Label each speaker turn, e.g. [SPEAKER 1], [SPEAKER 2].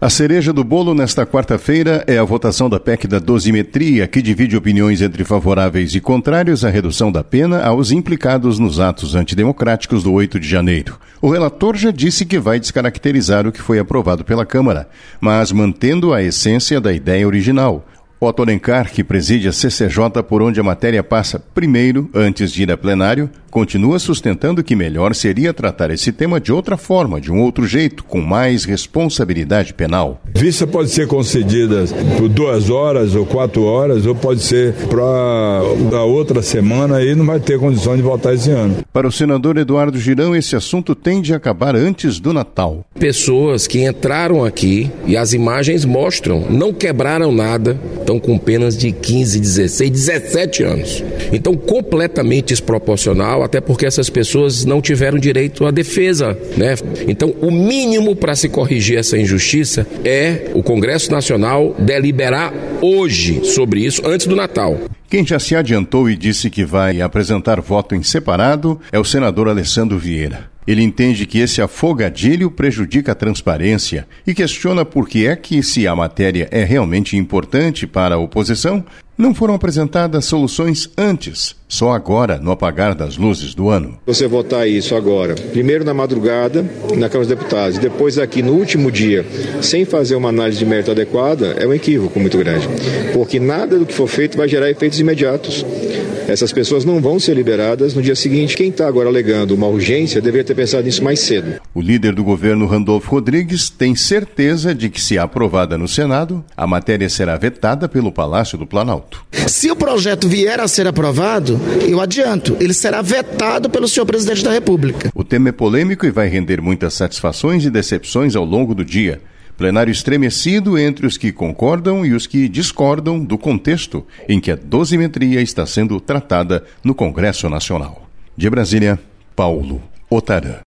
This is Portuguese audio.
[SPEAKER 1] A cereja do bolo nesta quarta-feira é a votação da PEC da dosimetria, que divide opiniões entre favoráveis e contrários à redução da pena aos implicados nos atos antidemocráticos do 8 de janeiro. O relator já disse que vai descaracterizar o que foi aprovado pela Câmara, mas mantendo a essência da ideia original. Otto Alencar, que preside a CCJ, por onde a matéria passa primeiro, antes de ir a plenário, continua sustentando que melhor seria tratar esse tema de outra forma, de um outro jeito, com mais responsabilidade penal.
[SPEAKER 2] Vista pode ser concedida por 2 horas ou 4 horas, ou pode ser para a outra semana e não vai ter condição de votar esse ano.
[SPEAKER 1] Para o senador Eduardo Girão, esse assunto tende a acabar antes do Natal.
[SPEAKER 3] Pessoas que entraram aqui, e as imagens mostram, não quebraram nada, estão com penas de 15, 16, 17 anos. Então, completamente desproporcional, até porque essas pessoas não tiveram direito à defesa, né? Então, o mínimo para se corrigir essa injustiça é o Congresso Nacional deliberar hoje sobre isso, antes do Natal.
[SPEAKER 1] Quem já se adiantou e disse que vai apresentar voto em separado é o senador Alessandro Vieira. Ele entende que esse afogadilho prejudica a transparência e questiona por que é que, se a matéria é realmente importante para a oposição, não foram apresentadas soluções antes, só agora, no apagar das luzes do ano.
[SPEAKER 4] Você votar isso agora, primeiro na madrugada, na Câmara dos Deputados, e depois aqui no último dia, sem fazer uma análise de mérito adequada, é um equívoco muito grande, porque nada do que for feito vai gerar efeitos imediatos. Essas pessoas não vão ser liberadas no dia seguinte. Quem está agora alegando uma urgência deveria ter pensado nisso mais cedo.
[SPEAKER 1] O líder do governo, Randolfo Rodrigues, tem certeza de que, se aprovada no Senado, a matéria será vetada pelo Palácio do Planalto.
[SPEAKER 5] Se o projeto vier a ser aprovado, eu adianto, ele será vetado pelo senhor presidente da República.
[SPEAKER 1] O tema é polêmico e vai render muitas satisfações e decepções ao longo do dia. Plenário estremecido entre os que concordam e os que discordam do contexto em que a dosimetria está sendo tratada no Congresso Nacional. De Brasília, Paulo Otarã.